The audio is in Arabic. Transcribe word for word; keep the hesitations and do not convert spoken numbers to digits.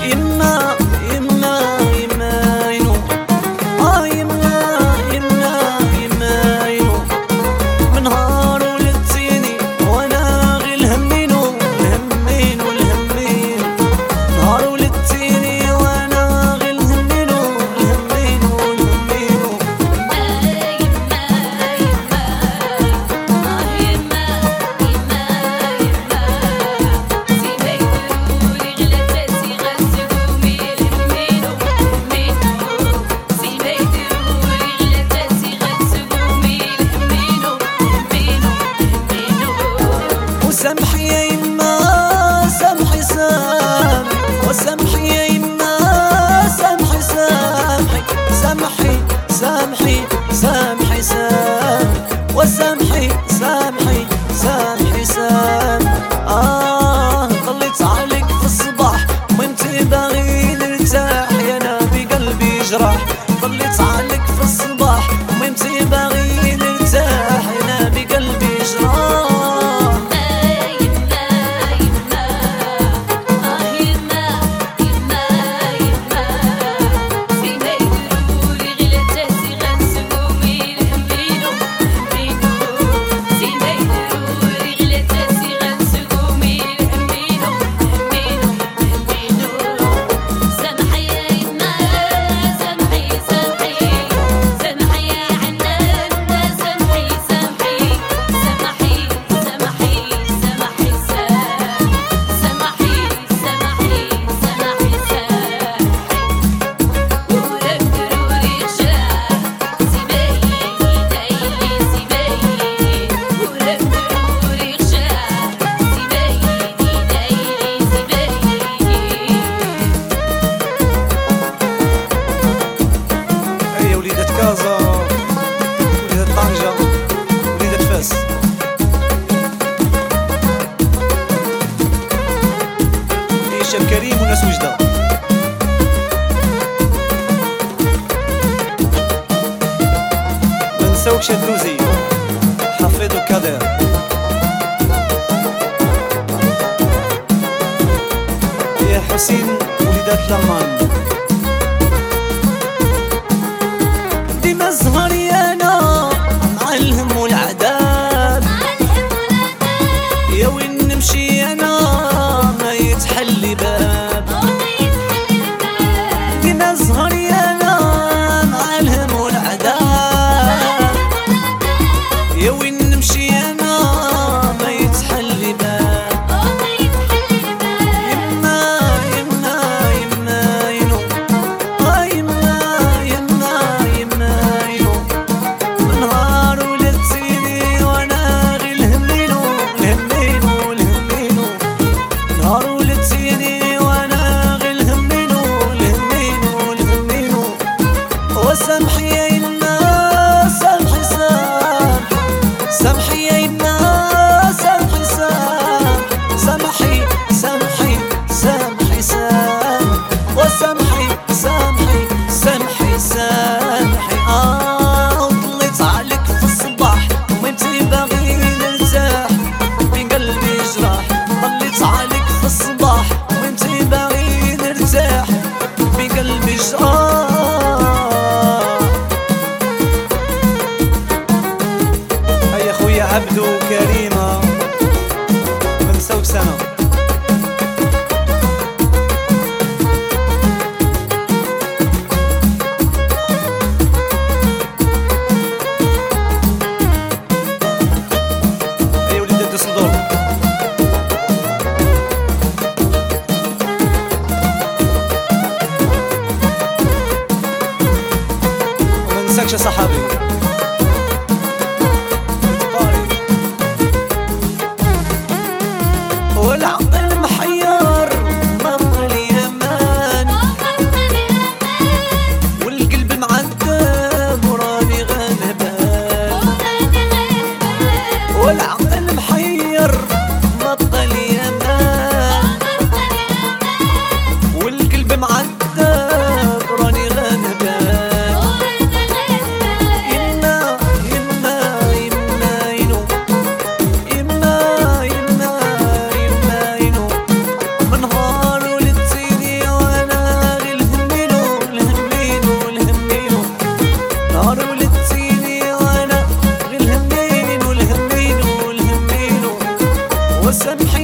يما يما يما ينو آه يما يما يما ينو من نهار ولدتيني وانا غير الهمينو الهمينو الهمينو نهار ولدتيني وانا غير الهمينو الهمينو الهمينو وسامحي يا يما سامحي سامحي وسامحي يا يما سامحي سامحي سامحي سامحي سامحي سامحي وسامحي سامحي سامحي سامحي آه طليت عليك في الصباح وانتي باغي نرتاح يا نبي قلبي جراح طليت عليك في الصباح وانتي باغي نرتاح يا نبي قلبي جراح كازا وليدة طنجة وليدة فاس هشام كريم وناس وجدة ما نساوكش الدوزي حفيظ وكادر يا حسين وليدات لمان ديما زهري انا مع الهم والعذاب يا وين نمشي انا ما يتحلي باب ديما زهري انا مع الهم والعذاب يا وين نمشي انا ما يتحلي باب يما يما يما ينو آه يما يما يما ينو من نهار ولدتيني وانا غير الهمينو الهمينو الهمينو نهار ولدتيني وانا غير الهمينو الهمينو الهمينو وسامحي يا يما سامحي سامحي سامحي يا يما سامحي سامحي سامحي سامحي سامحي سامحي وسامحي سامحي سامحي سامحي آه وطليت عليك في الصباح وانتي باغي نرتاح بين قلبي جراح طليت عليك في الصباح وانتي باغي نرتاح بين قلبي جراح هيا خويا عبدو كريمة من سوق سنة هيا وليدة دسلدورف وما ننساكش يا صحابي والعقل محير ما بقى لي امان والقلب معذب وراني غلبان والعقل محير ما بقى لي امان والقلب معذب راني غلبان وسامحي